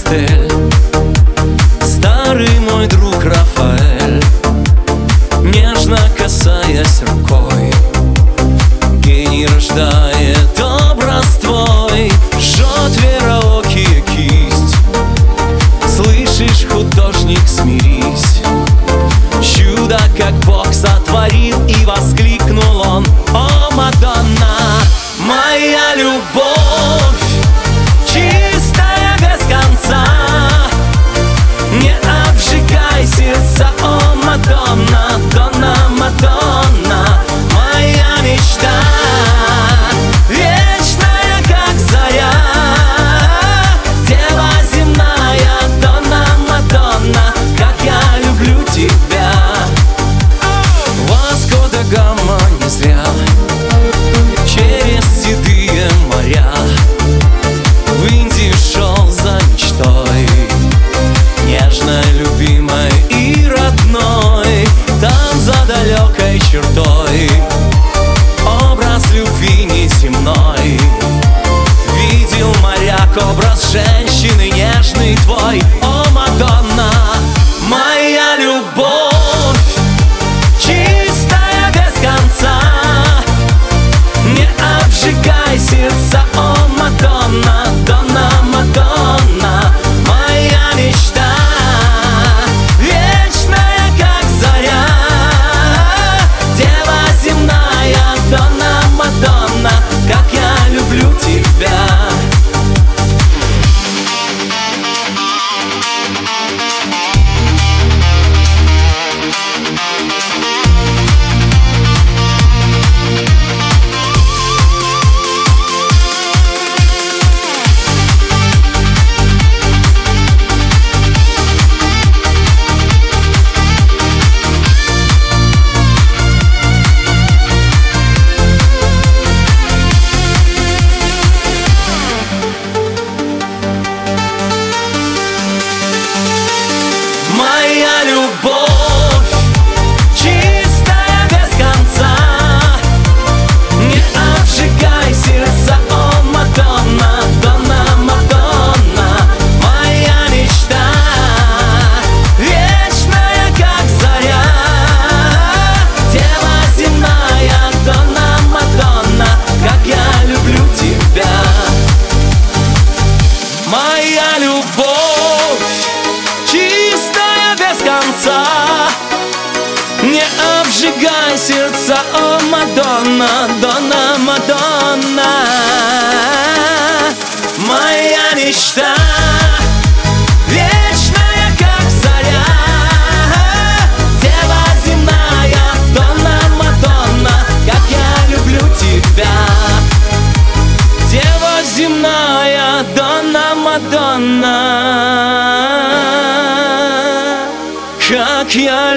пастель, старый мой друг Рафаэль, нежно касаясь рукой. Гений рождает образ твой, жжет вероокие кисть. Слышишь, художник, смирись, чудо, как Бог сотворил, и воскликнул он: о, Мадонна, моя любовь, чистая без конца, не обжигай сердца, о, Мадонна, Донна, Мадонна, моя мечта, вечная, как заря, дева земная, Донна, Мадонна, как я люблю тебя. Васко да Гама не зря через седые моря в Индию шел за мечтой, нежной, любимой и родной. Там за далекой чертой образ любви неземной видел моряк, образ женщины нежный твой, о, Мадонна, моя любовь, чистая без конца, не обжигай сердца, о, Мадонна, Донна, Мадонна, моя мечта, вечная, как заря, дева земная, Донна, Мадонна, как я люблю тебя. Моя любовь, чистая без конца, не обжигай сердца, о, Мадонна, Донна, Мадонна, моя мечта, вечная, как заря, дева земная, Донна, Мадонна, как я люблю тебя. Моя любовь, чистая без конца, не обжигай сердца, о, Мадонна, Донна, Мадонна, моя мечта, вечная, как заря, дева земная, Донна, Мадонна, как я люблю тебя. Дева земная, Донна, Мадонна, как я